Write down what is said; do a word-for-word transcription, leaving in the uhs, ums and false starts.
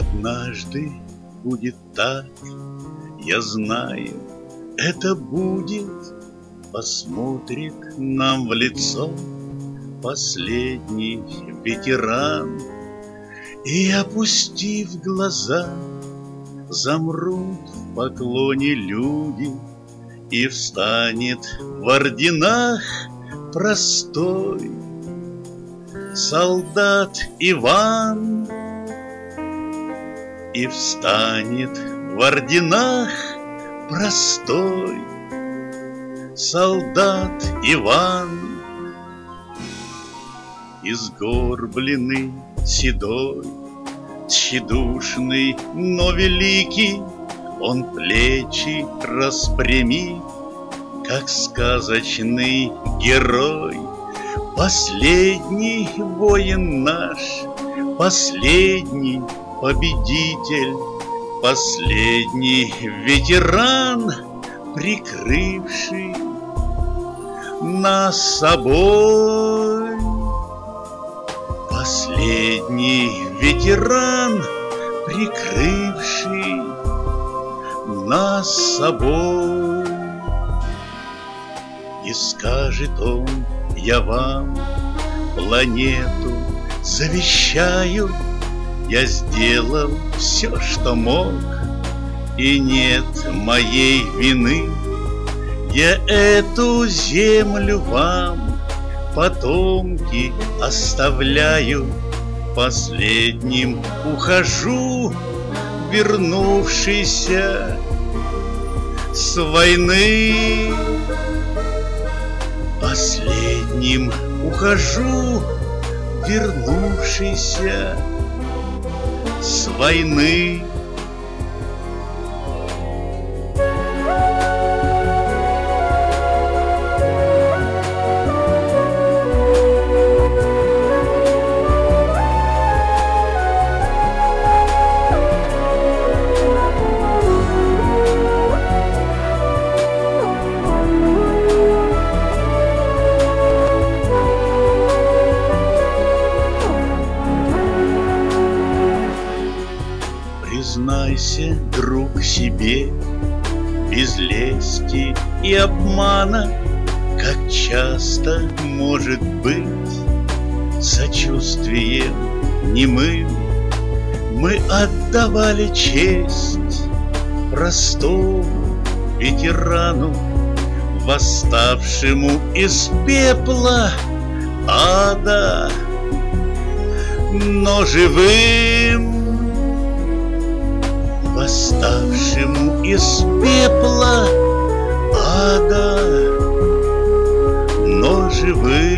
Однажды будет так, я знаю, это будет. Посмотрит нам в лицо последний ветеран, и, опустив глаза, замрут в поклоне люди, и встанет в орденах простой солдат Иван. И встанет в орденах простой солдат Иван. Изгорбленный, седой, тщедушный, но великий, он плечи распрямит, как сказочный герой. Последний воин наш, последний победитель, последний ветеран, прикрывший нас собой. Последний ветеран, прикрывший нас собой. И скажет он: я вам планету завещаю, я сделал все, что мог, и нет моей вины. Я эту землю вам, потомки, оставляю. Последним ухожу, вернувшийся с войны. Последним ухожу, вернувшийся с войны. Признайся, друг, себе, без лести и обмана, как часто может быть сочувствием немым мы отдавали честь простому ветерану, восставшему из пепла ада, но живым, восставшему из пепла ада, но живым.